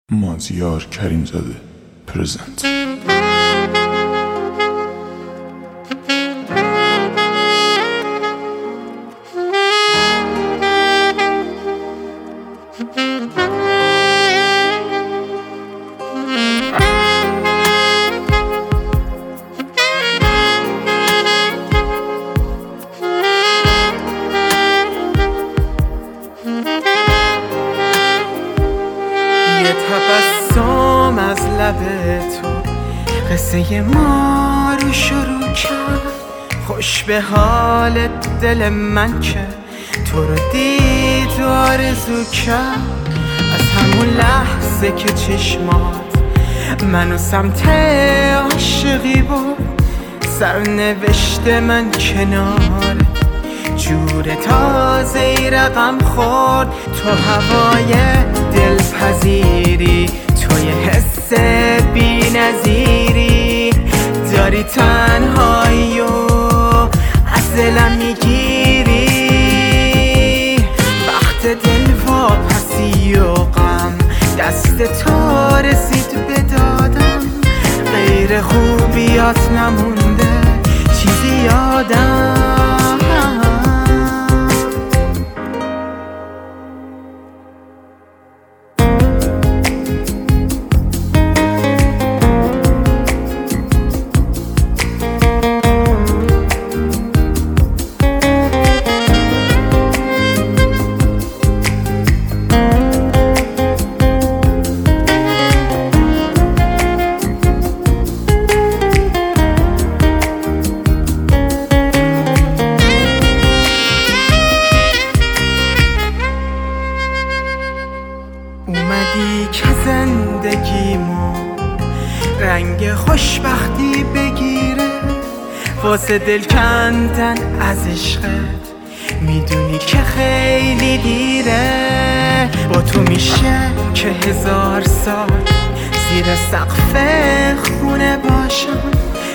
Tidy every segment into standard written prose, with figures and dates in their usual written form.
مازیار کریمزاده پرزنت. یه تبسم از لب تو قصه ما رو شروع کرد. خوش به حال دل من که تو رو دید و آرزو کرد. از همون لحظه که چشمات منو سمت عاشقی بود، سرنوشت من کنار جور تازه ای رقم خورد. تو هوای دلپذیری، توی حس بی نظیری، داری تنهایی و از دلم میگیری. وقت دل واپسی و غم دست تو رسید به دادم. غیر خوبیات نمونده چیزی یادم. اومدی که زندگیمو رنگ خوشبختی بگیره، واسه دل کندن از عشقت میدونی که خیلی دیره. با تو میشه که 1000 سال زیر سقف خونه باشم.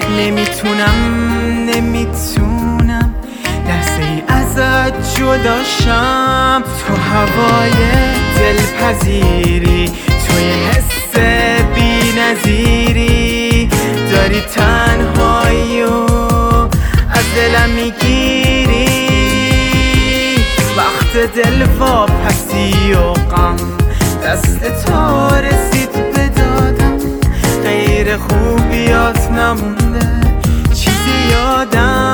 نمیتونم لحظه ای ازت جداشم. تو هوای دلپذیری، توی حس بی نظیری، داری تنهایی و از دلم میگیری. وقت دل واپسی و غم دست تو رسید به دادم. غیر خوبیات نمونده چیزی یادم.